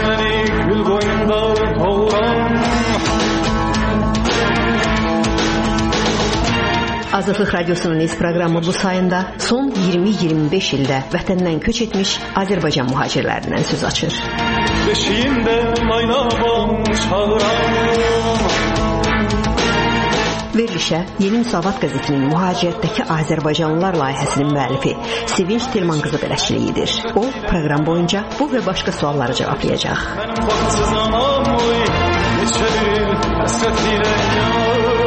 məni gül qoynunda doğuran. Azadlıq Radyosu'nun iz programı bu sayında son 20-25 ildə vətəndən köç etmiş Azərbaycan mühacirlərindən söz açır. Beşiyimdə laylaban çağıran. Verilişə Yeni Müsavat qəzetinin mühacirətdəki Azərbaycanlılar layihəsinin müəllifi Sevinç Tilman qızı bələdçilik edir. O, proqram boyunca bu və başqa sualları cavablayacaq. Mənim vaxtsız anam oy, neçə bir həsrət ilə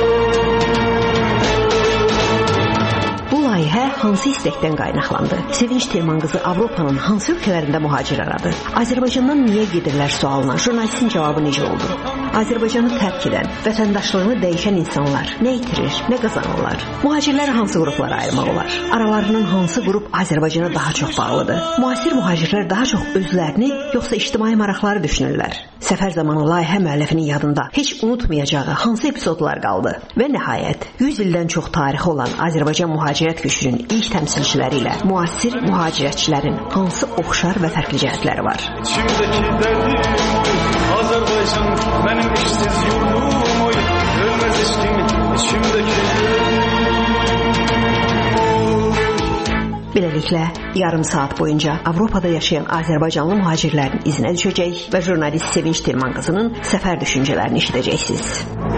Layihə hansı istəkdən qaynaqlandı? Sevinç Tilman qızı Avropanın hansı ölkələrində mühacir aradı? Azərbaycandan niyə gedirlər sualına jurnalistin cavabı necə oldu? Azərbaycanı tərk edən, vətəndaşlığını dəyişən insanlar nə itirir, nə qazanırlar? Mühacirləri hansı qruplara ayırmaq olar? Aralarının hansı qrup Azərbaycana daha çox bağlıdır? Müasir mühacirlər daha çox özlərini, yoxsa ictimai maraqları düşünürlər? Səfər zamanı layihə müəllifinin yadında heç unutmayacağı hansı epizodlar qaldı? Və nəhayət, 100 ildən çox tarixi olan Azərbaycan mühacirət gücünün ilk təmsilçiləri ilə müasir mühacirətçilərin hansı oxşar və fərqli cəhətləri var? İçimdəki dərdim Azərbaycan, mənim işsiz yurdum oy, ölməz eşkim içimdəki dərdim. Beləliklə, yarım saat boyunca Avropada yaşayan Azərbaycanlı mühacirlərin izinə düşəcək və jurnalist Sevinç Tilman qızının səfər düşüncələrini eşidəcəksiniz.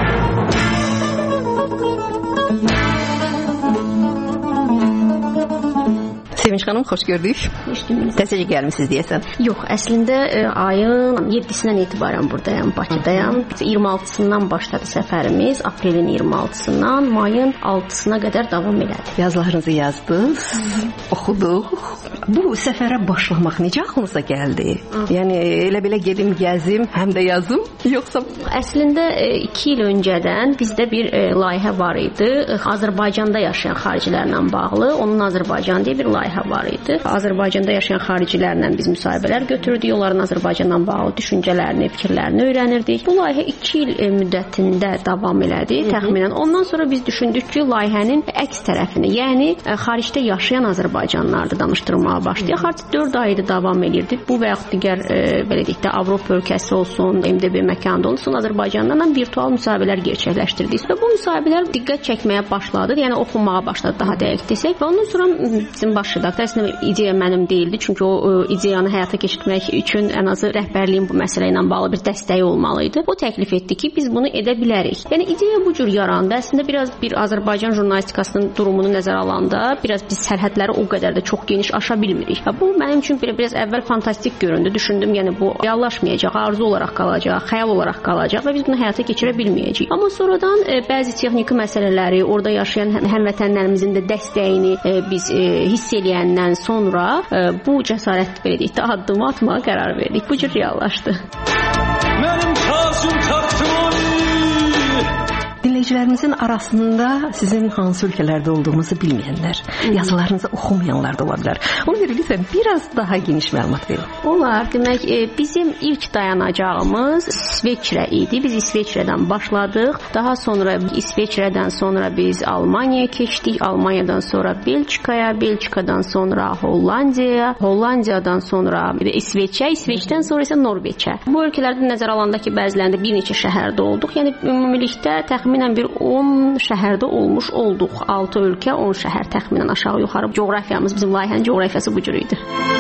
Sevinç xanım, xoş gördük. Təzəcə gəlmisiniz deyəsən. Yox, əslində ayın 7-sindən etibarən buradayam, Bakıdayam. 26-sından başladı səfərimiz, aprelin 26-sından mayın 6-sına qədər davam elədi. Yazılarınızı yazdınız, oxuduq. Bu səfərə başlamaq necə ağlınıza gəldi? Yəni elə belə gedim, gəzim, həm də yazım, yoxsa? Əslində 2 il öncədən bizdə bir layihə var idi. Azərbaycanda yaşayan xaricilərlə bağlı. Onun Azərbaycan deyə bir layihə var idi. Azərbaycanda yaşayan xaricilərlə biz müsahibələr götürdük. Onların Azərbaycandan bağlı düşüncələrini, fikirlərini öyrənirdik. Bu layihə 2 il müddətində davam elədi təxminən. Ondan sonra biz düşündük ki, layihənin əks tərəfini, yəni xaricdə yaşayan Azərbaycanlıları danışdırmağa başlayaq. Artıq 4 aydır davam edirdi. Bu və yaxud digər belə deyək də Avropa ölkəsi olsun, MDB məkanında olsun, Azərbaycanla virtual müsahibələr gerçəkləşdirdik. Və bu müsahibələr diqqət çəkməyə başladı. Yəni oxunmağa başladı daha dəqiq desək. Və ondan sonra bizim baş redaktor, əslində ideya mənim deyildi. Çünki o ideyanı həyata keçirtmək üçün ən azı rəhbərliyin bu məsələ ilə bağlı bir dəstəyi olmalı idi. O təklif etdi ki, biz bunu edə bilərik. Yəni ideya bu cür yarandı. Əslində biraz bir Azərbaycan jurnalistikasının durumunu nəzərə alanda, biraz biz sərhədləri o qədər də çox geniş aşa bilmirik. Bu mənim üçün biraz əvvəl fantastik göründü. Düşündüm, yəni bu reallaşmayacaq, arzu olaraq qalacaq, xəyal olaraq qalacaq və biz bunu həyata keçirə bilməyəcəyik. Amma sonradan bəzi texniki məsələləri, orada yaşayan həmvətənlərimizin də dəstəyini biz hiss eləyəndən sonra bu cəsarət belə deyək də addımı atmağa qərar verdik. Bu cür reallaşdı. Mənim tacım taxtım Dinləyicilərimizin arasında sizin hansı ölkələrdə olduğunuzu bilməyənlər, yazılarınızı oxumayanlar da ola bilər. Ona görə lütfən biraz daha geniş məlumat verin. Olar. Demək, bizim ilk dayanacağımız İsveçrə idi. Biz İsveçrədən başladıq. Daha sonra İsveçrədən sonra biz Almaniyaya keçdik. Almaniyadan sonra Belçikaya, Belçikadan sonra Hollandiyaya, Hollandiyadan sonra İsveçə, İsveçdən sonra isə Norveçə. Bu ölkələrdə nəzərə alanda ki, bəzilərində bir neçə şəhərdə olduq. Yəni ümumilikdə təxminən bir 10 şəhərdə olmuş olduq. 6 ölkə, 10 şəhər təxminən aşağı-yuxarı. Coğrafiyamız, bizim layihənin coğrafiyası bu cür idi.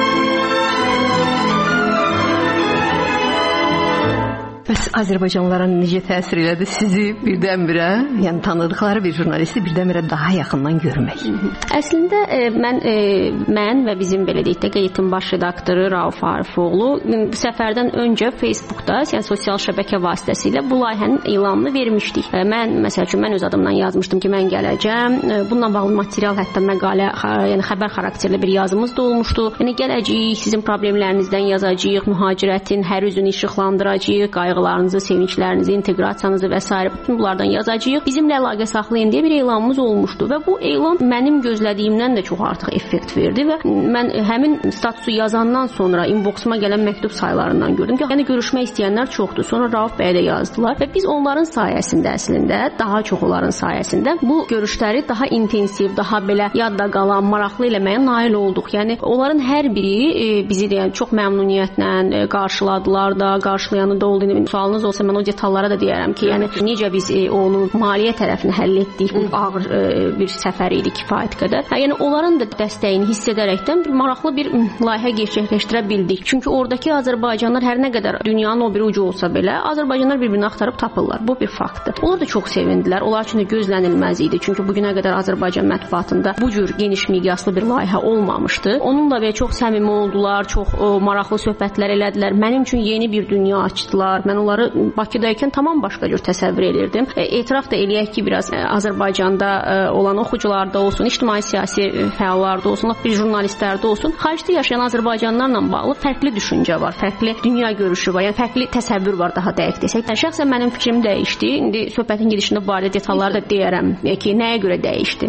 Bəs Azərbaycanlılara necə təsir elədi sizi birdən-birə, yəni tanıdıqları bir jurnalisti birdən-birə daha yaxından görmək? Əslində mən və bizim belə deyək də qəzetin baş redaktoru Rauf Arifoğlu səfərdən öncə Facebookda, yəni sosial şəbəkə vasitəsilə bu layihənin elanını vermişdik. Mən öz adımdan yazmışdım ki, mən gələcəm. Bununla bağlı material, hətta məqalə, yəni xəbər xarakterli bir yazımız da olmuşdu. Yəni gələcəyik, sizin problemlərinizdən yazacağıq, mühacirətin hər üzünü işıqlandıracağıq, qayğılarınızı maraqlarınızı, sevinclərinizi, inteqrasiyanızı və s. bütün bunlardan yazacağıq. Bizimlə əlaqə saxlayın deyə bir elanımız olmuşdu və bu elan mənim gözlədiyimdən də çox artıq effekt verdi və mən həmin statusu yazandan sonra inboxuma gələn məktub saylarından gördüm ki, yəni görüşmək istəyənlər çoxdur. Sonra Rauf bəyə də yazdılar və biz onların sayəsində əslində, daha çox onların sayəsində bu görüşləri daha intensiv, daha belə yadda qalan, maraqlı eləməyə nail olduq. Yəni onların hər biri bizi də çox məmnuniyyətlə qarşıladılar da, qarşılayanı da oldu. Sualınız olsa mən o detallara da deyərəm ki, yəni necə biz onun maliyyə tərəfini həll etdik. Bu ağır bir səfər idi kifayət qədər. Yəni onların da dəstəyini hiss edərəkdən bir maraqlı bir layihə gerçəkləşdirə bildik. Çünki oradakı Azərbaycanlar hər nə qədər dünyanın o biri ucu olsa belə, Azərbaycanlar bir-birini axtarıb tapırlar. Bu bir faktdır. Onlar da çox sevindilər. Onlar üçün də gözlənilməz idi. Çünki bu günə qədər Azərbaycan mətbuatında bu cür geniş miqyaslı bir layihə olmamışdı. Onunla belə çox səmimi oldular, çox maraqlı söhbətlər elədilər. Mənim üçün yeni bir dünya açdılar. Mən onları Bakıdaykən tamam başqa cür təsəvvür edirdim. Etiraf da eləyək ki, biraz Azərbaycanda olan oxucularda olsun, ictimai-siyasi fəallarda olsun, bir jurnalistlərdə olsun, xaricdə yaşayan Azərbaycanlarla bağlı fərqli düşüncə var, fərqli dünya görüşü var, yəni fərqli təsəvvür var daha dəqiq desək. Şəxsən mənim fikrim dəyişdi. İndi söhbətin gedişində bu barədə detalları da deyərəm ki, nəyə görə dəyişdi.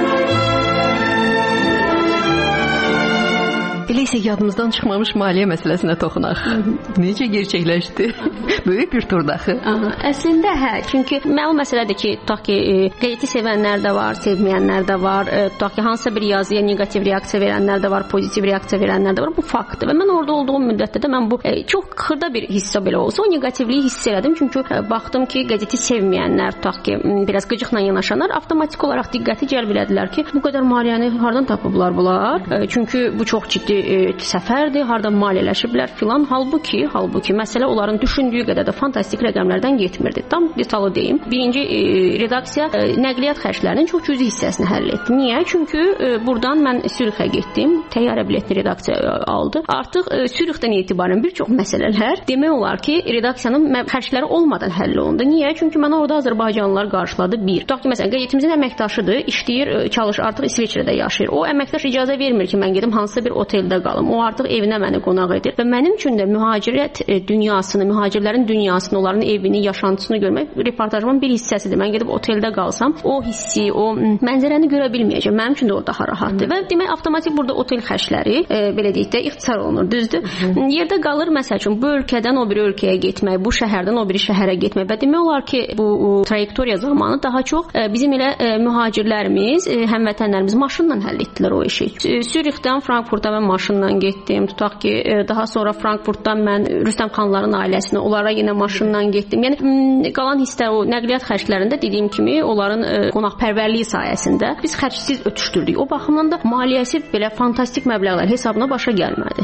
Elə isə yadımızdan çıxmamış maliyyə məsələsinə toxunaq. Necə gerçəkləşdi? Böyük bir turdaxı. Əslində çünki məlum məsələdir ki, tutaq ki, qəzeti sevənlər də var, sevməyənlər də var, tutaq ki, hansısa bir yazıya neqativ reaksiya verənlər də var, pozitiv reaksiya verənlər də var. Bu faktdır və mən orada olduğum müddətdə də mən bu çox xırda bir hissə belə olsa, o neqativliyi hiss elədim. Çünki baxdım ki, qəzeti sevməyənlər, tutaq ki, biraz qıcıqla yanaşanlar avtomatik olaraq diqqəti cəlb elədilər ki, bu qədər maliyyəni hardan tapıblar bunlar? Çünki bu çox ciddi səfərdir, hardan maliyyələşiblər filan. Halbuki məsələ onların düşündüyü qədər də fantastik rəqəmlərdən getmirdi. Tam detalı deyim. Birinci redaksiya nəqliyyat xərclərinin çox cüzi hissəsini həll etdi. Niyə? Çünki buradan mən Sürixə getdim. Təyyarə biletli redaksiya aldı. Artıq Sürixdən etibarən bir çox məsələlər demək olar ki, redaksiyanın xərcləri olmadan həll olundu. Niyə? Çünki mənə orada Azərbaycanlılar qarşıladı. Bir. Tutaq ki, məsələn, qəzetimizin əməkdaşıdır, işləyir, çalışır, artıq İsveçrədə yaşayır. O əməkdaş icazə vermir ki, mən gedim hansısa bir oteldə qalım. O artıq evinə məni qonaq edir və mənim üçün də mühacirət dünyasını, mühacirlərin dünyasını, onların evini, yaşantısını görmək reportajımın bir hissəsidir. Mən gedib oteldə qalsam, o hissi, o mənzərəni görə bilməyəcəm. Mənim üçün də o daha rahatdır və demək avtomatik burada otel xərcləri belə deyək də ixtisar olunur, düzdür? Yerdə qalır məsəl üçün bu ölkədən o bir ölkəyə getmək, bu şəhərdən o biri şəhərə getmək və demək olar ki, bu trayektoriya zamanı daha çox bizim elə mühacirlərimiz, həmvətənlərimiz maşınla həll etdilər o işi. Sürixdən Frankfurta mən maşınla getdim. Tutaq ki, daha sonra Frankfurtdan mən Rüstəm xanların ailəsinə, onlara yenə maşınla getdim. Yəni qalan hisslər o nəqliyyat xərclərində dediyim kimi onların qonaqpərvərliyi sayəsində biz xərcsiz ötüşdürdük. O baxımdan da maliyyəsi belə fantastik məbləğlər hesabına başa gəlmədi.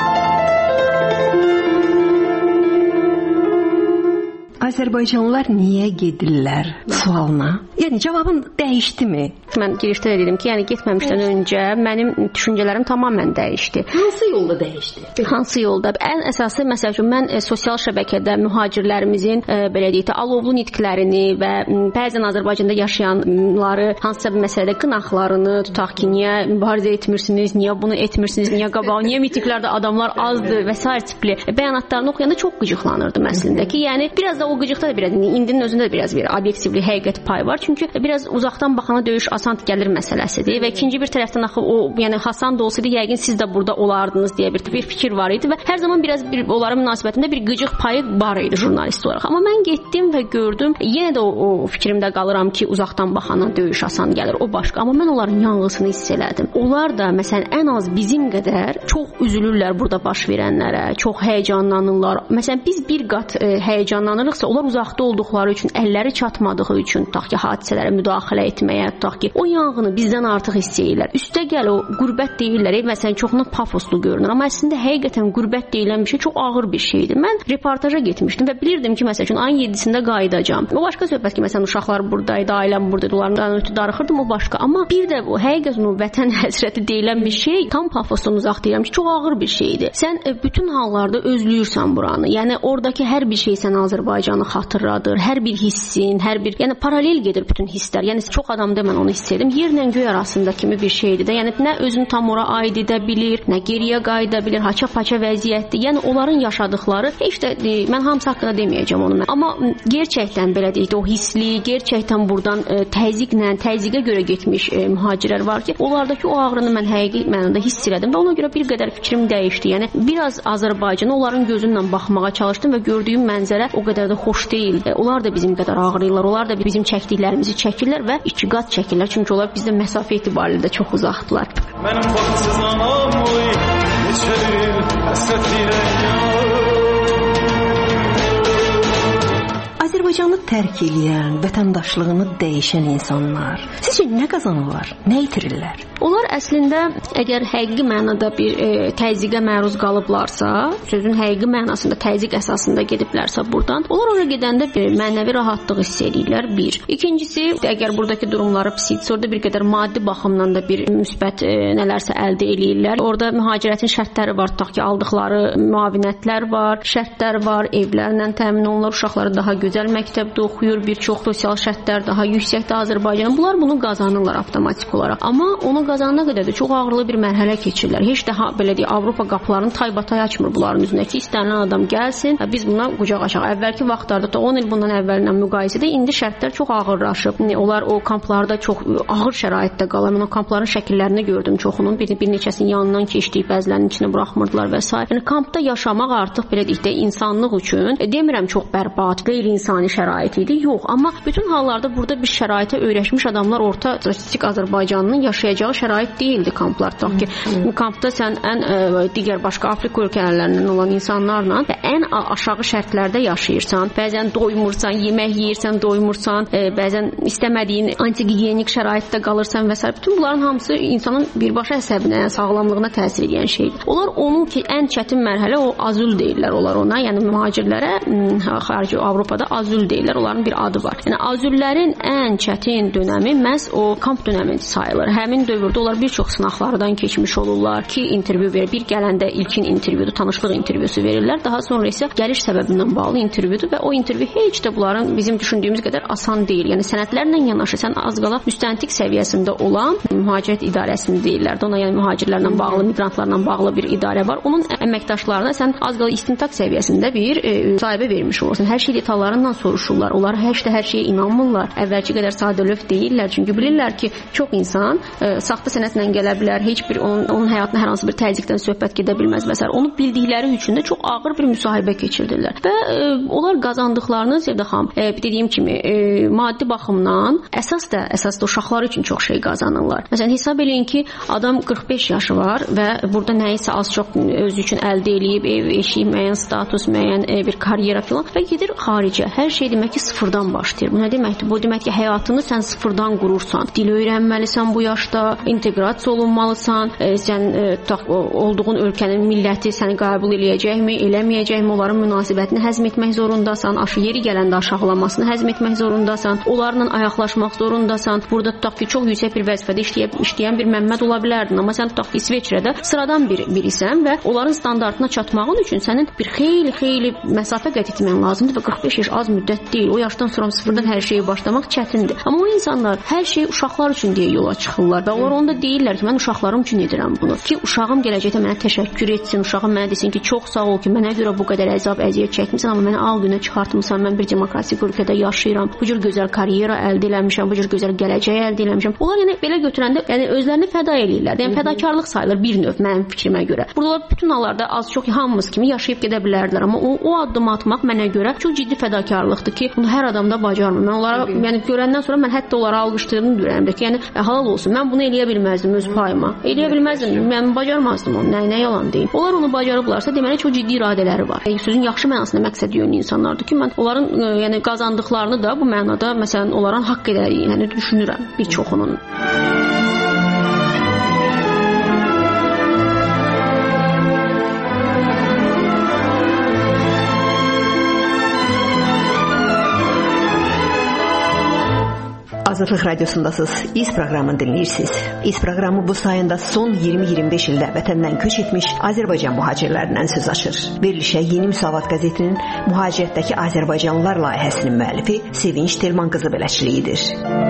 Azərbaycanlılar niyə gedirlər sualına? Yəni cavabın dəyişdimi? Mən girişdə də dedim ki, yəni getməmişdən öncə mənim düşüncələrim tamamilə dəyişdi. Hansı yolda dəyişdi? Hansı yolda? Ən əsası məsəl üçün mən sosial şəbəkədə mühacirlərimizin belə deyək də alovlu nitqlərini və bəzən Azərbaycanda yaşayanları hansısa bir məsələdə qınaqlarını, tutaq ki, niyə mübarizə etmirsiniz, niyə bunu etmirsiniz, niyə qabaq, niyə mitinqlərdə adamlar azdır və s. tipli bəyanatlarını oxuyanda çox qıcıqlanırdım əslində ki, yəni biraz da o qıcıqda da biraz indinin özündə də biraz bir obyektivlik, həqiqət payı var. Çünki biraz uzaqdan baxana döyüş asan gəlir məsələsidir və ikinci bir tərəfdən axı o, yəni Hasan da olsaydı yəqin siz də burada olardınız deyə bir fikir var idi və hər zaman biraz onların münasibətində bir qıcıq payı var idi jurnalist olaraq. Amma mən getdim və gördüm, yenə də o fikrimdə qalıram ki, uzaqdan baxana döyüş asan gəlir, o başqa. Amma mən onların yanğısını hiss elədim. Onlar da məsələn ən az bizim qədər çox üzülürlər burada baş verənlərə, çox həyəcanlanırlar. Məsələn biz bir qat həyəcanlanırıqsa, onlar uzaqda olduqları üçün, əlləri çatmadığı üçün, tutaq ki, hadisələrə müdaxilə etməyə, tutaq ki, o yanğını bizdən artıq hiss edirlər. Üstə gəl o qürbət deyirlər, məsələn, çoxuna pafoslu görünür, amma əslində həqiqətən qürbət deyilən bir şey çox ağır bir şeydir. Mən reportaja getmişdim və bilirdim ki, məsələn, ayın 7-sində qayıdacağam. O başqa söhbət ki, məsələn, uşaqlar buradaydı, ailəm buradaydı, onlardan ötürü darıxırdım, o başqa. Amma bir də bu həqiqətən o vətən həsrəti deyilən bir şey, tam pafosdan uzaq deyirəm ki, çox ağır bir şeydir. Sən bütün hallarda özləyirsən buranı. Yəni oradakı hər bir şey sənə Azərbaycanı xatırladır, hər bir hissin, hər bir, yəni paralel gedir. bütün hisslər. Yəni çox adamda mən onu hiss edim. Yerlə göy arasında kimi bir şeydir də. Yəni nə özünü tam ora aid edə bilir, nə geriyə qayıda bilir, haça-paça vəziyyətdir. Yəni onların yaşadıkları heç də mən hamısı haqqında deməyəcəm onu mən. Amma gerçəkdən belə deyək də o hissli, gerçəkdən buradan təzyiqə görə getmiş mühacirlər var ki, onlardakı o ağrını mən həqiqi mənada hiss elədim və ona görə bir qədər fikrim dəyişdi. Yəni biraz Azərbaycana onların gözünlə baxmağa çalışdım və gördüyüm mənzərə o qədər də xoş deyil. Onlar da bizim qədər ağrıyırlar, onlar da bizim çəkdiklərimizi çəkirlər və iki qat çəkirlər. Çünki onlar bizdən məsafə etibarilə də çox uzaqdılar. Mənim baxsız anam oy, neçədir həsrət ilə Azərbaycanı tərk edən, vətəndaşlığını dəyişən insanlar sizcə nə qazanırlar, nə itirirlər? Onlar əslində əgər həqiqi mənada bir təzyiqə məruz qalıblarsa, sözün həqiqi mənasında təzyiq əsasında gediblərsə buradan, onlar ora gedəndə bir mənəvi rahatlıq hiss edirlər, bir. İkincisi, əgər buradakı durumları pisdirsə, orada bir qədər maddi baxımdan da bir müsbət nələrsə əldə edirlər. Orada mühacirətin şərtləri var, tutaq ki, aldıqları müavinətlər var, şərtlər var, evlərlə təmin olunur, uşaqları daha gözəl məktəbdə oxuyur, bir çox sosial şərtlər daha yüksəkdir Azərbaycan. Bunlar bunu qazanırlar avtomatik olaraq. Amma onu qazanana qədər də çox ağırlı bir mərhələ keçirlər. Heç də belə deyək, Avropa qapılarını taybatay açmır bunların üzünə ki, istənilən adam gəlsin, biz buna qucaq açaq. Əvvəlki vaxtlarda 10 il bundan əvvəlinlə müqayisədə indi şərtlər çox ağırlaşıb. Onlar o kamplarda çox ağır şəraitdə qalır. Mən o kampların şəkillərini gördüm çoxunun. Bir neçəsinin yanından keçdik, bəzilərinin içinə buraxmırdılar və s. Yəni kampda yaşamaq artıq belə deyək də insanlıq üçün demirəm çox bərbad, qeyri-insani şərait idi. Yox, amma bütün hallarda burada bir şəraitə öyrəşmiş adamlar orta statistik Azərbaycanının yaşayacağı şərait deyildi kamplar. Tutaq ki, kampda sən digər başqa Afrika ölkələrindən olan insanlarla və ən aşağı şərtlərdə yaşayırsan. Bəzən doymursan, yemək yeyirsən, doymursan, bəzən istəmədiyin antigigiyenik şəraitdə qalırsan və s. Bütün bunların hamısı insanın birbaşa əsəbinə, sağlamlığına təsir edən şeydir. Onlar onun ki, ən çətin mərhələ o azül deyirlər onlar ona. Yəni mühacirlərə xarici Avropada azül deyirlər. Onların bir adı var. Yəni azüllərin ən çətin dönəmi məhz o kamp dönəmi sayılır. Həmin dövrdə onlar bir çox sınaqlardan keçmiş olurlar ki, intervyu verir. Bir gələndə ilkin intervyudur, tanışlıq intervyusu verirlər. Daha sonra isə gəliş səbəbindən bağlı intervyudur və o intervyu heç də bunların bizim düşündüyümüz qədər asan deyil. Yəni sənədlərlə yanaşı sən az qala müstəntiq səviyyəsində olan mühacirət idarəsini deyirlər. Ona yəni mühacirlərlə bağlı, miqrantlarla bağlı bir idarə var. Onun əməkdaşlarına sən az qala istintaq səviyyəsində bir müsahibə vermiş olursan. Hər şey detallarından soruşurlar. Onlar hər şeyə inanmırlar. Əvvəlki qədər sadəlöv deyirlər. Çünki bilirlər ki, çox insan saxta sənədlə gələ bilər. Heç bir onun həyatına hər hansı bir təzyiqdən söhbət gedə bilməz və s. Onu bildikləri üçün də çox ağır bir müsahibə keçirdirlər. Və onlar qazandıqlarını Zəvdə xanım dediyim kimi maddi baxımdan əsas da uşaqlar üçün çox şey qazanırlar. Məsələn, hesab eləyin ki, adam 45 yaşı var və burada nəyisə az-çox özü üçün əldə eləyib, ev, eşik, müəyyən status, müəyyən bir karyera filan və gedir xaricə. Hər şey demək ki, sıfırdan başlayır. Bu nə deməkdir? Bu demək ki, həyatını sən sıfırdan qurursan. Dil öyrənməlisən bu yaşda, inteqrasiya olunmalısan, sən olduğun ölkənin milləti səni qəbul eləyəcəkmi, eləməyəcəkmi, onların münasibətini həzm etmək zorundasan, yeri gələndə aşağılamasını həzm etmək zorundasan, onlarla ayaqlaşmaq zorundasan. Burada tutaq ki, çox yüksək bir vəzifədə işləyən bir Məmməd ola bilərdin, amma sən tutaq ki, İsveçrədə sıradan birisən və onların standartına çatmağın üçün sənin bir xeyli məsafə qət etmən lazımdır və 45 yaş az müddət deyil. O yaşdan sonra sıfırdan hər şeyi başlamaq çətindir. Amma o insanlar hər şey uşaqlar üçün deyə yola çıxırlar və onlar onda deyirlər ki, mən uşaqlarım üçün edirəm bunu. Ki uşağım gələcəkdə mənə təşəkkür etsin, uşağım mənə desin ki, çox sağ ol ki, mənə görə bu qədər əziyyət çəkmisən, amma məni al günə çıxartmısan, mən bir demokratik ölkədə yaşayıram, bu cür gözəl karyera əldə eləmişəm, bu cür gözəl gələcək əldə eləmişəm. Onlar yəni belə götürəndə yəni özlərini fəda eləyirlər. Yəni fədakarlıq sayılır bir növ mənim fikrimə görə. Burada bütün hallarda az-çox hamımız kimi yaşayıb gedə bilərdilər, amma o addımı atmaq mənə görə çox ciddi fədakarlıqdır ki, bunu hər adam da bacarmır. Mən onlara yəni görəndən sonra mən hətta onlara alqışladığımı deyirəm ki, yəni halal olsun. Mən bunu eləyə bilməzdim öz payıma. Eləyə bilməzdim. Mən bacarmazdım onu. Nə yalan deyim. Onlar onu bacarıblarsa, deməli çox ciddi iradələri var. Sözün yaxşı mənasında məqsəd yönlü insanlardır ki, mən onların yəni qazandıqlarını da bu mənada məsələn onların haqq edərini düşünürəm bir çoxunun. Azadlıq Radiosundasınız. İz proqramını dinləyirsiniz. İz proqramı bu sayında son 20-25 ildə vətəndən köç etmiş Azərbaycan mühacirlərindən söz açır. Verilişə Yeni Müsavat qəzetinin mühacirətdəki Azərbaycanlılar layihəsinin müəllifi Sevinç Telman qızı bələdçiliyidir.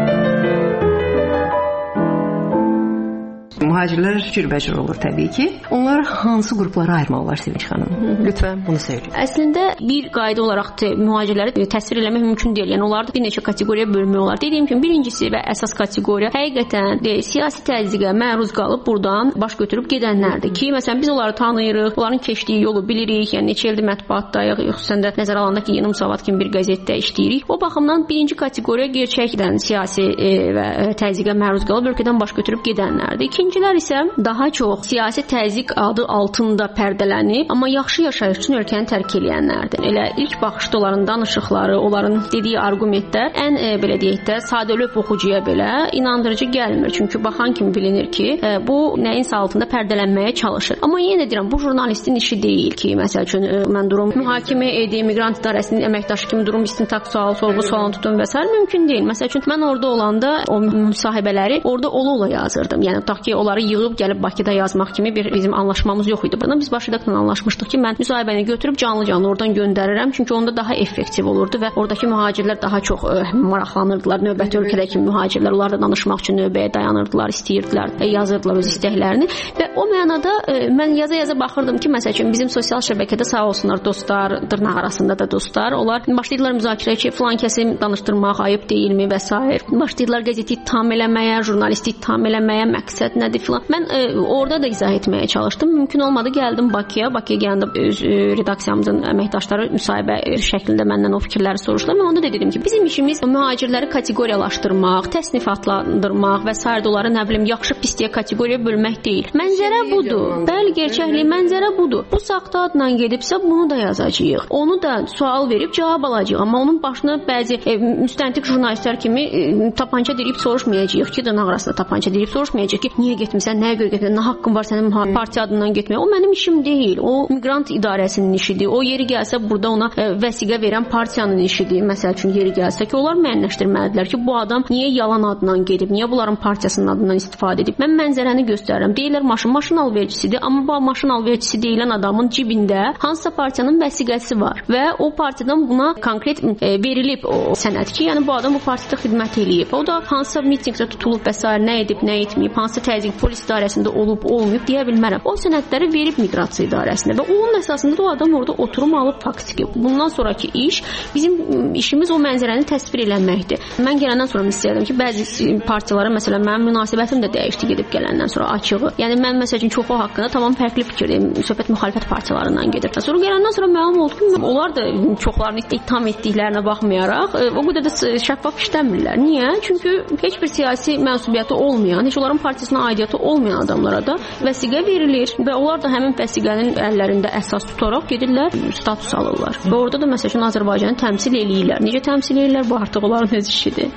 Mühacirlər cürbəcür olur təbii ki. Onlar hansı qruplara ayırmaq olar Sevinç xanım? Lütfən bunu söyləyin. Əslində bir qayda olaraq mühacirləri təsvir eləmək mümkün deyil. Yəni onları bir neçə kateqoriyaya bölmək olar. Dediyim kimi birincisi və əsas kateqoriya həqiqətən siyasi təzyiqə məruz qalıb buradan baş götürüb gedənlərdir ki, məsələn biz onları tanıyırıq, onların keçdiyi yolu bilirik. Yəni neçə ildir mətbuatdayıq, xüsusən də nəzərə alanda ki, Yeni Müsavat kimi bir qəzetdə işləyirik. O baxımdan birinci kateqoriya gerçəkdən siyasi və təzyiqə məruz qalıb ölkədən baş götürüb gedənlərdir. İkincilər isə daha çox siyasi təzyiq adı altında pərdələnib, amma yaxşı yaşayış üçün ölkəni tərk edənlərdir. Elə ilk baxışda onların danışıqları, onların dediyi arqumentlər ən belə deyək də sadəlövh oxucuya belə inandırıcı gəlmir. Çünki baxan kimi bilinir ki, bu nəyinsə altında pərdələnməyə çalışır. Amma yenə deyirəm, bu jurnalistin işi deyil ki, məsəl üçün mən durum mühakimə edeyim, miqrant idarəsinin əməkdaşı kimi durum istintaq sorğu sualını tutum və s. mümkün deyil. Məsəl üçün mən orada olanda o müsahibələri orada ola yazırdım. Yəni tutaq ki, onları yığıb gəlib Bakıda yazmaq kimi bir bizim anlaşmamız yox idi. Buna biz Başıdakla anlaşmışdıq ki, mən müsahibəni götürüb canlı oradan göndərirəm. Çünki onda daha effektiv olurdu və oradakı mühacirlər daha çox maraqlanırdılar. Növbəti ölkədəki mühacirlər onlarla danışmaq üçün növbəyə dayanırdılar, istəyirdilər, yazırdılar öz istəklərini və o mənada mən yaza baxırdım ki, məsəl üçün bizim sosial şəbəkədə sağ olsunlar dostlar, dırnaq arasında da dostlar, onlar başlayırdılar müzakirəyə ki, filan kəsi danışdırmaq ayıb deyilmi və s. Başlayırdılar qəzeti ittiham eləməyə, jurnalisti ittiham eləməyə, məqsəd nədir filan. Mən orada da izah etməyə çalışdım. Mümkün olmadı, gəldim Bakıya. Bakıya gələndə öz redaksiyamızın əməkdaşları müsahibə şəklində məndən o fikirləri soruşdular. Mən onda da dedim ki, bizim işimiz mühacirləri kateqoriyalaşdırmaq, təsnifatlandırmaq və s. onları nə bilim yaxşı pis deyə kateqoriyaya bölmək deyil. Mənzərə budur. Bəli, gerçəklik mənzərə budur. Bu saxta adla gedibsə bunu da yazacağıq. Onu da sual verib cavab alacağıq. Amma onun başına bəzi müstəntiq jurnalistlər kimi tapança dirib soruşmayacağıq ki, dırnaq arasında tapança dirib soruşmayacağıq ki, niyə getmisən, nəyə görə getmisən, nə haqqın var sənin partiya adından getməyə. O mənim işim deyil. O miqrant idarəsinin işidir. O yeri gəlsə burada ona vəsiqə verən partiyanın işidir. Məsəl üçün yeri gəlsə ki, onlar müəyyənləşdirməlidirlər ki, bu adam niyə yalan adından gedib, niyə bunların partiyasının adından istifadə edib. Mən mənzərəni göstərirəm. Deyirlər maşın alverçisidir, amma bu maşın alverçisi deyilən adamın cibində hansısa partiyanın vəsiqəsi var və o partiyadan buna konkret verilib o sənəd ki, yəni bu adam bu partiyada xidmət eləyib. O da hansısa mitinqdə tutulub və s. nə edib, nə etməyib, hansısa təzyiq polis idarəsində olub, olmayıb deyə bilmərəm. O sənədləri verib miqrasiya idarəsinə və onun əsasında da o adam orada oturum alıb faktiki. Bundan sonraki iş bizim işimiz o mənzərəni təsvir eləməkdir. Mən gələndən sonra istəyirəm ki, bəzi partiyalara məsələn mənim münasibətim də dəyişdi gedib gələndən sonra açığı. Yəni mən məsələn çoxu haqqında tamam fərqli fikirdeyim. Söhbət müxalifət partiyalarından gedir. Sonra gələndən sonra məlum oldu ki, onlar da çoxlarını ittiham etdiklərinə baxmayaraq o qədər də şəffaf işləmirlər. Niyə? Çünki heç bir siyasi mənsubiyyəti olmayan, heç onların partiyasına aidiyyəti olmayan adamlara da vəsiqə verilir və onlar da həmin vəsiqənin əllərində əsas tutaraq gedirlər, status alırlar. Və orada da məsəl üçün Azərbaycanı təmsil eləyirlər. Necə təmsil eləyirlər? Bu artıq onların öz işidir.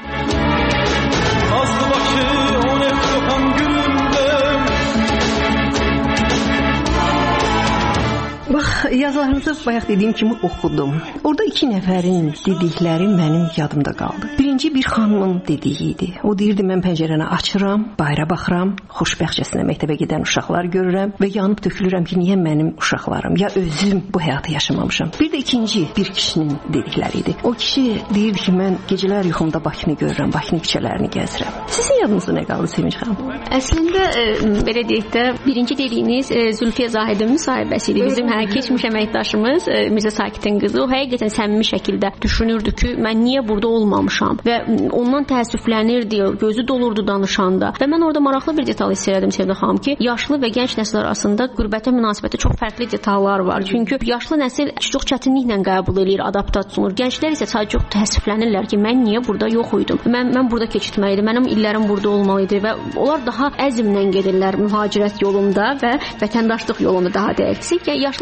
Bax, yazılarınızı bayaq dediyim kimi oxudum. Orada 2 nəfərin dedikləri mənim yadımda qaldı. Birinci bir xanımın dediyi idi. O deyirdi, mən pəncərəni açıram, bayıra baxıram, xoşbəxtcəsinə məktəbə gedən uşaqlar görürəm və yanıb tökülürəm ki, niyə mənim uşaqlarım, ya özüm bu həyatı yaşamamışam. Bir də ikinci bir kişinin dedikləri idi. O kişi deyirdi ki, mən gecələr yuxumda Bakını görürəm, Bakının küçələrini gəzirəm. Sizin yadınızda nə qaldı Sevinç xanım? Əslində, belə deyək də, birinci dediyiniz Zülfiyə Zahidin müsahibəsi idi. Bizim keçmiş əməkdaşımız Mirzə Sakitin qızı o həqiqətən səmimi şəkildə düşünürdü ki, mən niyə burada olmamışam və ondan təəssüflənirdi, gözü dolurdu danışanda. Və mən orada maraqlı bir detal hiss elədim Sevda xanım ki, yaşlı və gənc nəsil arasında qürbətə münasibətdə çox fərqli detallar var. Çünki yaşlı nəsil çox çətinliklə qəbul eləyir, adaptasiya olunur. Gənclər isə sadəcə çox təəssüflənirlər ki, mən niyə burada yox idim? Mən burada keçirməliydim, mənim illərim burada olmalı idi və onlar daha əzmlə gedirlər mühacirət yolunda və vətəndaşlıq yolunda daha dəqiqsi. Yaşlı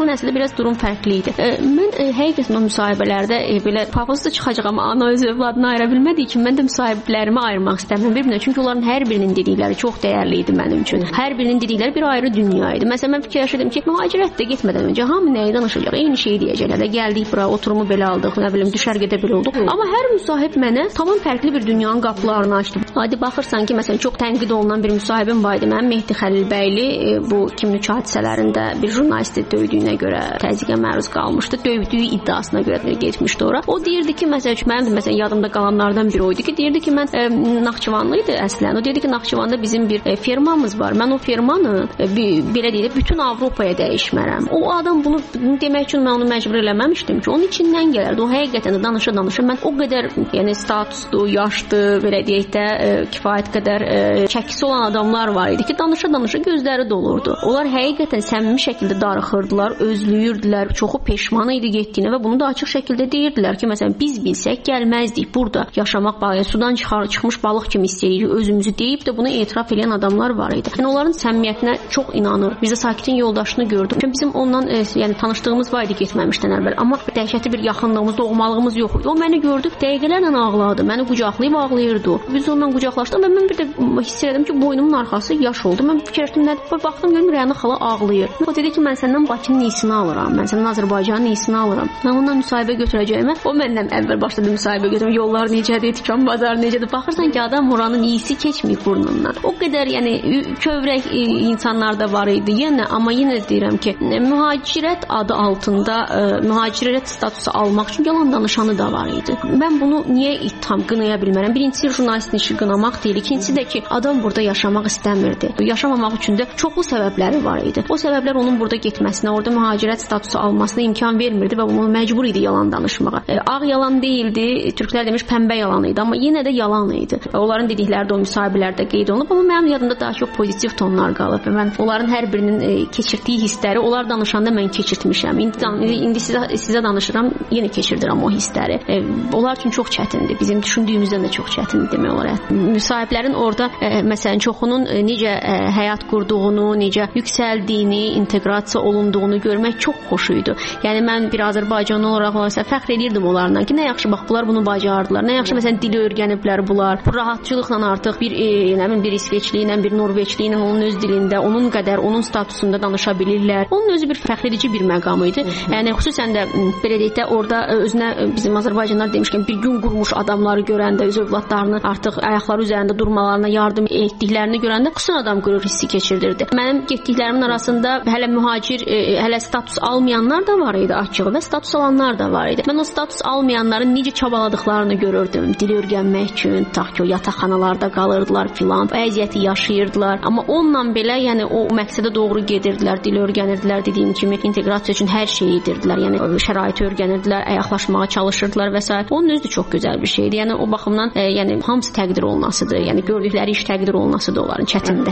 zaman əslində biraz durum fərqli idi. Mən həqiqətən o müsahibələrdə belə pafosda çıxacağam, ana öz övladını ayıra bilmədiyi kimi mən də müsahiblərimi ayırmaq istəmirəm bir-birinə. Çünki onların hər birinin dedikləri çox dəyərli idi mənim üçün. Hər birinin dedikləri bir ayrı dünya idi. Məsələn, mən fikirləşirdim ki, mühacirətdə getmədən öncə hamı nəyi danışacaq? Eyni şeyi deyəcəklər. Gəldik bura, oturumu belə aldıq, nə bilim, düşərgədə belə olduq. Amma hər müsahib mənə tamam fərqli bir dünyanın qapılarını açdı. Hadi baxırsan ki, məsələn, çox tənqid olunan bir müsahibim var idi. Mənim Mehdi Xəlilbəyli bu 2003 hadisələrində bir jurnalisti döydüyünə görə təzyiqə məruz qalmışdı. Döydüyü iddiasına görə getmişdi ora. O deyirdi ki, mənim də yadımda qalanlardan biri o idi ki, deyirdi ki, mən Naxçıvanlı idi əslən. O deyirdi ki, Naxçıvanda bizim bir fermamız var. Mən o fermanı belə deyək, bütün Avropaya dəyişmərəm. O adam bunu demək üçün mən onu məcbur eləməmişdim ki, onun içindən gələrdi. O həqiqətən də danışa-danışa mən o qədər, yəni statuslu, yaşlı, belə deyək də kifayət qədər çəkisi olan adamlar var idi ki, danışa-danışa gözləri dolurdu. Onlar həqiqətən səmimi şəkildə darıxırdılar, özlüyürdülər, çoxu peşman idi getdiyinə və bunu da açıq şəkildə deyirdilər ki, məsələn, biz bilsək gəlməzdik burada yaşamaq, sudan çıxmış balıq kimi hiss edirik özümüzü deyib də bunu etiraf edən adamlar var idi. Yəni onların səmimiyyətinə çox inanır. Biz də Sakitin yoldaşını gördük. Çünki bizim ondan yəni tanışdığımız var idi getməmişdən əvvəl, amma dəhşətli bir yaxınlığımız, doğmalığımız yox idi. O məni gördü, dəqiqələrlə ağladı. Məni qucaqlayıb ağlayırdı. Biz onunla qucaqlaşdıq və mən bir də hiss etdim ki, boynumun arxası yaş oldu. Mən fikirləşdim, nədir? Baxdım görüm Rəna xala ağlayır. O dedi ki, mən səndən Bakının iyisini alıram. Mən səndən Azərbaycanın iyisini alıram. Mən ondan müsahibə götürəcəyimə, o məndən əvvəl başladı müsahibə götürmə. Yollar necədir, dükan bazar necədir? Baxırsan ki, adam oranın iyisi keçməyib burnundan. O qədər yəni kövrək insanlar da var idi. Amma yenə deyirəm ki, mühacirət adı altında mühacirət statusu almaq üçün yalan danışanı da var idi. Mən bunu niyə ittiham qınaya bilmərəm? Birincisi jurnalistin işi qınamaq deyil. İkincisi də ki, adam burada yaşamaq istəmirdi. Yaşamamaq üçün də çoxlu səbəbləri var idi. O səbəblər onun burada getməsinə, orada mühacirət statusu almasına imkan vermirdi və bunu məcbur idi yalan danışmağa. Ağ yalan deyildi, türklər demiş pəmbə yalan idi, amma yenə də yalan idi. Onların dedikləri də o müsahibələrdə qeyd olunub, amma mənim yadımda daha çox pozitiv tonlar qalıb və mən onların hər birinin keçirdiyi hissləri onlar danışanda mən keçirtmişəm. İndi sizə danışıram, yenə keçirdirəm o hissləri. Onlar üçün çox çətindir. Bizim düşündüyümüzdən də çox çətindir demək olar. Müsahiblərin orada məsələn çoxunun necə həyat qurduğunu, necə yüksəldiyini, inteqrasiya olunduğunu görmək çox xoş idi. Yəni mən bir Azərbaycanlı olaraq fəxr edirdim onlarla ki, nə yaxşı bax bunlar bunu bacardılar. Nə yaxşı məsələn dili öyrəniblər bunlar. Bu rahatçılıqla artıq bir İsveçli ilə, bir Norveçli ilə onun öz dilində, onun qədər, onun statusunda danışa bilirlər. Onun özü bir fəxr edici bir məqam idi. Yəni xüsusən də belə deyək də orada özünə bizim Azərbaycanlılar demişkən bir gün qurmuş adamları görəndə, öz övladlarını artıq ayaqları üzərində durmalarına yardım etdiklərini görəndə xüsusən adam qürur hissi keçirdirdi. Mənim getdiklərimin arasında hələ mühacir, hələ status almayanlar da var idi açığı və status alanlar da var idi. Mən o status almayanların necə çabaladıqlarını görürdüm. Dil öyrənmək üçün, tutaq ki, o yataqxanalarda qalırdılar filan, əziyyəti yaşayırdılar. Amma onunla belə, yəni o məqsədə doğru gedirdilər, dil öyrənirdilər, dediyim kimi inteqrasiya üçün hər şeyi edirdilər. Yəni şəraiti öyrənirdilər, əyaqlaşmağa çalışırdılar və s. Onun özü də çox gözəl bir şeydir. Yəni o baxımdan yəni hamısı təqdir olunasıdır. Yəni gördükləri iş təqdir olunasıdır onların çətindir.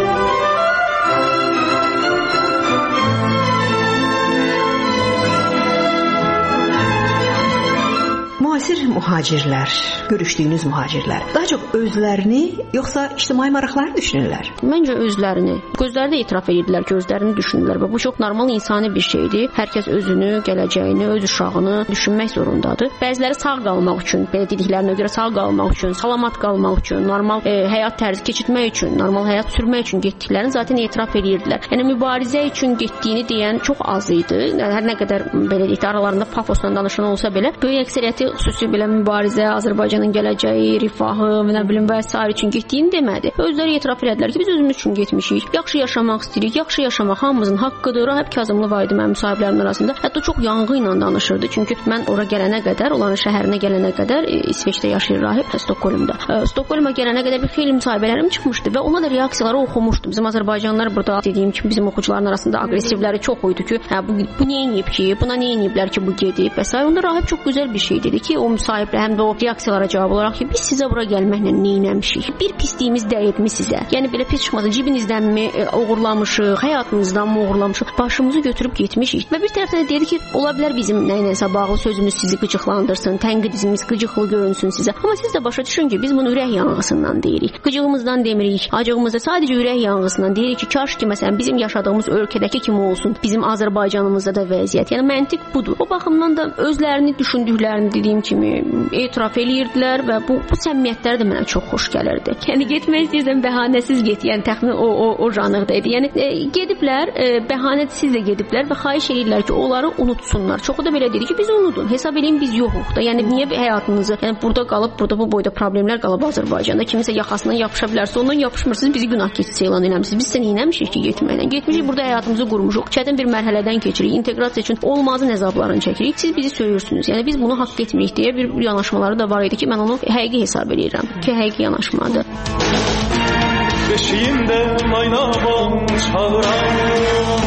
Müasir mühacirlər, görüşdüyünüz mühacirlər daha çox özlərini yoxsa ictimai maraqlarını düşünürlər? Məncə özlərini. Gözləri də etiraf edirdilər ki, özlərini düşünürlər və bu çox normal insani bir şeydir. Hər kəs özünü, gələcəyini, öz uşağını düşünmək zorundadır. Bəziləri sağ qalmaq üçün, belə dediklərinə görə sağ qalmaq üçün, salamat qalmaq üçün, normal həyat tərzi keçirtmək üçün, normal həyat sürmək üçün getdiklərini zaten etiraf edirdilər. Yəni mübarizə üçün getdiyini deyən çox az idi. Hər nə qədər belə deyək, aralarında pafosla danışan olsa belə, böyük əksəriyyəti xüsusi belə mübarizə, Azərbaycanın gələcəyi, rifahı, nə bilim və s. üçün getdiyini demədi. Özləri etiraf etdilər ki, biz özümüz üçün getmişik. Yaxşı yaşamaq istəyirik. Yaxşı yaşamaq hamımızın haqqıdır. Rahib Kazımlı var idi mənim müsahiblərimin arasında. Hətta çox yanğı ilə danışırdı. Çünki mən ora gələnə qədər, onların şəhərinə gələnə qədər İsveçdə yaşayır rahib, Stokholmda. Stokholma gələnə qədər bir xeyli müsahibələrim çıxmışdı və ona da reaksiyaları oxumuşdum. Bizim Azərbaycanlılar burada dediyim kimi bizim oxucuların arasında aqressivləri çox idi ki, bu nə edib ki, buna nə ediblər ki, bu gedib və s. Onda rahib çox gözəl bir şey dedi ki, o müsahibə müsahiblər, həm də o reaksiyalara cavab olaraq ki, biz sizə bura gəlməklə neyləmişik? Bir pisliyimiz dəyibmi sizə? Yəni belə pis çıxmasa cibinizdən uğurlamışıq, həyatınızdan mı uğurlamışıq? Başımızı götürüb getmişik. Və bir tərəfdən də dedi ki, ola bilər bizim nəyinəsə bağlı sözümüz sizi qıcıqlandırsın, tənqidimiz qıcıqlı görünsün sizə. Amma siz də başa düşün ki, biz bunu ürək yanğısından deyirik. Qıcığımızdan demirik, acığımızda sadəcə ürək yanğısından deyirik ki, kaş ki, məsələn, bizim yaşadığımız ölkədəki kimi olsun, bizim Azərbaycanımızda da vəziyyət. Yəni məntiq budur. O baxımdan da özlərini düşündüklərini dediyim kimi etiraf eləyirdilər və bu səmimiyyətlər də mənə çox xoş gəlirdi. Yəni getmək istəyirsən bəhanəsiz get. Yəni təxminən o janrda idi. Yəni gediblər, bəhanəsiz də gediblər və xahiş edirlər ki, onları unutsunlar. Çoxu da belə dedi ki, biz unudun. Hesab eləyin biz yoxuq da. Yəni niyə həyatınızı, yəni burada qalıb, burada bu boyda problemlər qalıb Azərbaycanda. Kimisə yaxasından yapışa bilərsə, ondan yapışmırsınız, bizi günah keçisi elan eləmisiniz. Biz sən eləmişik ki, getməklə. Getmişik, burada həyatımızı qurmuşuq. Çətin bir mərhələdən keçirik. İnteqrasiya üçün olmazın əzablarını çəkirik. Siz bizi söyürsünüz. Yəni biz bunu haqq etmirik deyə bir yanaşmaları da var idi ki, mən onu həqiqi hesab edirəm. Ki, həqiqi yanaşmadır. Beşiyimdə maynabam çağıram.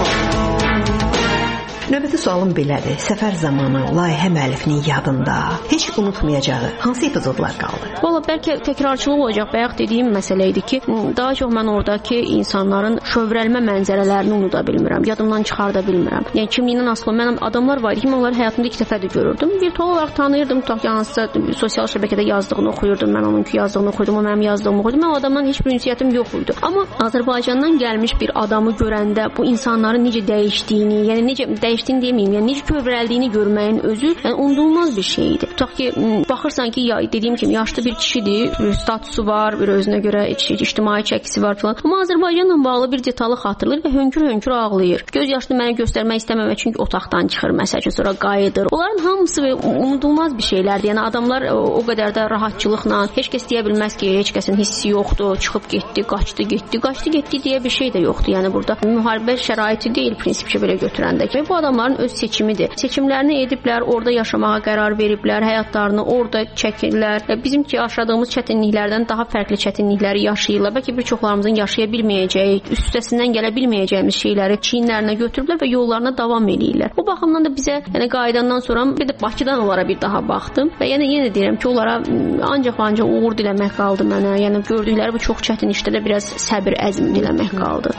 Növbəti sualım belədir. Səfər zamanı layihə müəllifinin yadında heç unutmayacağı hansı epizodlar qaldı? Valla bəlkə təkrarçılıq olacaq. Bayaq dediyim məsələ idi ki, daha çox mən oradakı insanların şövrəlmə mənzərələrini unuda bilmirəm. Yadımdan çıxarda bilmirəm. Yəni kimliyindən asılı mən adamlar var idi ki, mən onları həyatımda ilk dəfə də görürdüm. Virtual olaraq tanıyırdım. Tutaq ki, hansısa sosial şəbəkədə yazdığını oxuyurdum. Mən onunki yazdığını oxuyurdum, o mənim yazdığımı oxuyurdum. Mən o adamdan heç bir ünsiyyətim yox idi. Amma Azərbaycandan gəlmiş bir adamı görəndə bu insanların necə dəyişdiyini, yəni necə dəyişdiyini deməyim, yəni necə kövrəldiyini görməyin özü yəni unudulmaz bir şey idi. Tutaq ki, baxırsan ki, dediyim kimi yaşlı bir kişidir, bir statusu var, bir özünə görə ictimai çəkisi var falan. Amma Azərbaycanla bağlı bir detalı xatırlayır və hönkür-hönkür ağlayır. Göz yaşını mənə göstərmək istəməmək üçün otaqdan çıxır, məsələn, sonra qayıdır. Onların hamısı unudulmaz bir şeylərdir. Yəni adamlar o qədər də rahatçılıqla, heç kəs deyə bilməz ki, heç kəsin hissi yoxdur, çıxıb getdi, qaçdı getdi deyə bir şey də yoxdur. Yəni burada müharibə şəraiti deyil prinsipcə belə götürəndə ki, bu adamların öz seçimidir. Seçimlərini ediblər, orada yaşamağa qərar veriblər, həyatlarını orada çəkirlər. Bizimki yaşadığımız çətinliklərdən daha fərqli çətinlikləri yaşayırlar. Bəlkə bir çoxlarımızın yaşaya bilməyəcəyi, üstəsindən gələ bilməyəcəyimiz şeyləri çiyinlərinə götürüblər və yollarına davam edirlər. Bu baxımdan da bizə, yəni qayıdandan sonra bir də Bakıdan onlara bir daha baxdım və yəni yenə deyirəm ki, onlara ancaq uğur diləmək qaldı mənə. Yəni gördükləri bu çox çətin işdə də biraz səbir, əzm diləmək qaldı.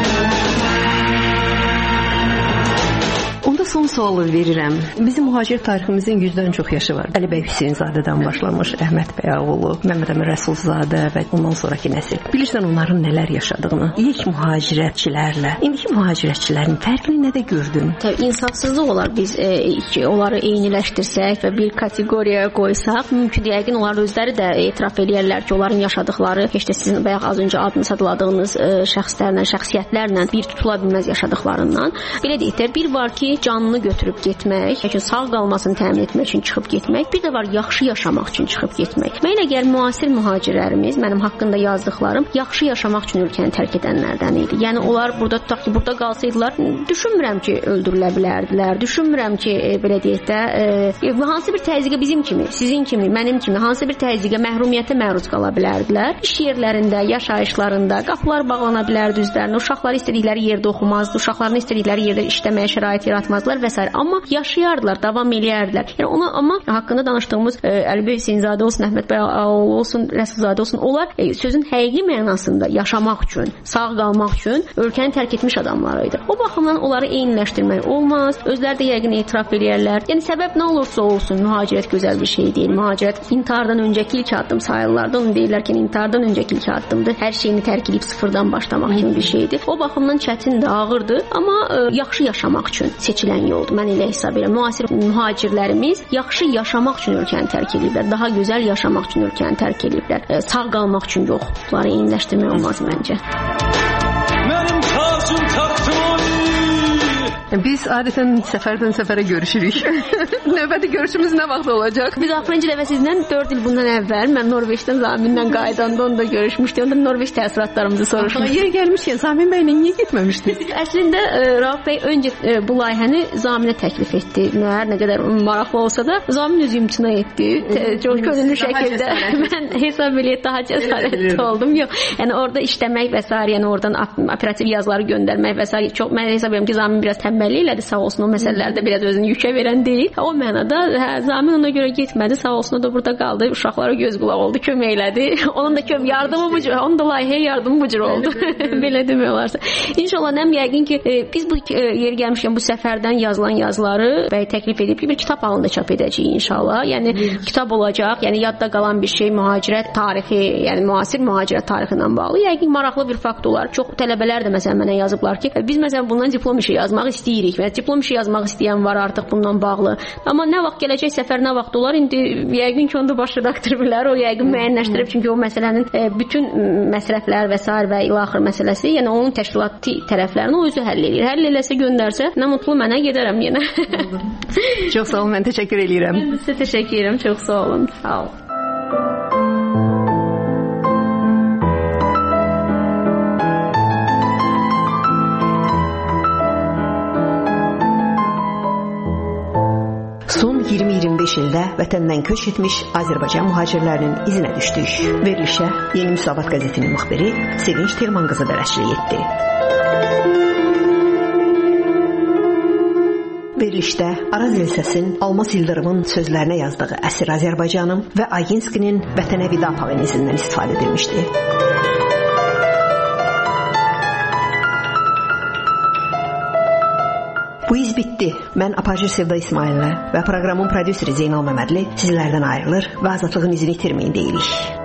Onda son sualı verirəm. Bizim mühacir tariximizin 100-dən çox yaşı var. Əli bəy Hüseynzadədən başlamış, Əhməd bəy oğlu, Məmməd Əmin Rəsulzadə və ondan sonraki nəsil. Bilirsən onların nələr yaşadığını, ilk mühacirətçilərlə, indiki mühacirətçilərin fərqini nədə gördün? Təbii insafsızlıq olar biz onları eyniləşdirsək və bir kateqoriyaya qoysaq, mümkün yəqin onlar özləri də etiraf edirlər ki, onların yaşadıkları heç də sizin bayaq az öncə adını sadladığınız şəxslərlə, şəxsiyyətlərlə bir tutula bilməz yaşadıklarından. Belə deyək də bir var ki, canını götürüb getmək, üçün sağ qalmasını təmin etmək üçün çıxıb getmək, bir də var yaxşı yaşamaq üçün çıxıb getmək. Mən elə gəl müasir mühacirlərimiz, mənim haqqında yazdıqlarım yaxşı yaşamaq üçün ölkəni tərk edənlərdən idi. Yəni onlar burada tutaq ki, burada qalsaydılar, düşünmürəm ki, öldürülə bilərdilər. Düşünmürəm ki, belə deyək də, hansı bir təzyiqə bizim kimi, sizin kimi, mənim kimi hansı bir təzyiqə, məhrumiyyətə məruz qala bilərdilər. İş yerlərində, yaşayışlarında qapılar bağlana bilərdi üzlərinə. Uşaqları istədikləri yerdə oxumazdı, uşaqlarını istədikləri yerdə işləməyə şərait yaratmazlar və s. Amma yaşayardılar, davam eləyərdilər. Yəni ona amma haqqında danışdığımız Əli bəy Hüseynzadə olsun, Əhməd bəy olsun, Rəsulzadə olsun, onlar sözün həqiqi mənasında yaşamaq üçün, sağ qalmaq üçün ölkəni tərk etmiş adamlar idi. O baxımdan onları eyniləşdirmək olmaz. Özləri də yəqin etiraf eləyərlər. Yəni səbəb nə olursa olsun, mühacirət gözəl bir şey deyil. Mühacirət intihardan öncəki ilk addım sayılırlar. Onu deyirlər ki, intihardan öncəki ilk addımdır. Hər şeyini tərk edib sıfırdan başlamaq kimi bir şeydir. O baxımdan çətindir, ağırdır, amma yaxşı yaşamaq üçün seçilən yoldur. Mən elə hesab edirəm. Müasir mühacirlərimiz yaxşı yaşamaq üçün ölkəni tərk ediblər. Daha gözəl yaşamaq üçün ölkəni tərk ediblər. Sağ qalmaq üçün yox. Bunları eyniləşdirmək olmaz məncə. Mənim tacım taxtım Biz adətən səfərdən səfərə görüşürük. Növbəti görüşümüz nə vaxt olacaq? Biz axırıncı dəfə sizlə 4 il bundan əvvəl mən Norveçdən Zaminlə qaydanda onda görüşmüşdük. Onda Norveç təəssüratlarımızı soruşmuşduk. Yer gəlmişkən Zamin bəylə niyə getməmişdiniz? Əslində Rauf bəy öncə bu layihəni Zaminə təklif etdi. Nə qədər maraqlı olsa da Zamin özü imtina etdi. Çox könüllü şəkildə mən hesab eləyib daha cəsarətli oldum. Yox, yəni orada işləmək və s. yəni oradan operativ yazıları göndərmək və s. çox mən hesab edirəm ki, Zamin biraz tənbəl tənbəllik elədi, sağ olsun, o məsələlərdə belə də özünü yükə verən deyil. O mənada Zamin ona görə getmədi, sağ olsun, o da burada qaldı, uşaqlara göz qulaq oldu, kömək elədi. Onun da yardımı bu cür, onun da layihəyə yardımı bu cür oldu. Belə demək olarsa. İnşallah nəm yəqin ki, biz bu yer gəlmişkən bu səfərdən yazılan yazıları bəy təklif edib ki, bir kitab halında çap edəcəyik inşallah. Yəni kitab olacaq, yəni yadda qalan bir şey mühacirət tarixi, yəni müasir mühacirət tarixi ilə bağlı. Yəqin maraqlı bir fakt olar. Çox tələbələr də məsələn mənə yazıblar ki, biz məsələn bundan diplom işi yazmaq istəyirik. Və diplom işi yazmaq istəyən var artıq bundan bağlı. Amma nə vaxt gələcək səfər nə vaxt olar? İndi yəqin ki, onda baş redaktor bilər, o yəqin müəyyənləşdirib, çünki o məsələnin bütün məsrəflər və sair və ilaxır məsələsi, yəni onun təşkilati tərəflərini o özü həll edir. Həll eləsə, göndərsə, nə mutlu mənə, gedərəm yenə. Çox sağ olun, mən təşəkkür edirəm. Mən sizə təşəkkür edirəm, çox sağ olun. Sağ olun. Son 20-25 ildə vətəndən köç etmiş Azərbaycan mühacirlərinin izinə düşdük. Verilişə Yeni Müsavat qəzetinin müxbiri Sevinç Telman qızı bərəçilik etdi. Verilişdə Araz Elsəsin Almas İldırımın sözlərinə yazdığı Əsir Azərbaycanım və Aginskinin Vətənə vida polemizindən istifadə edilmişdi. Bu iz bitdi. Mən Apajir Sevda İsmaillə və proqramın prodüseri Zeynal Məmmədli sizlərdən ayrılır və azadlığın izini itirməyin deyirik.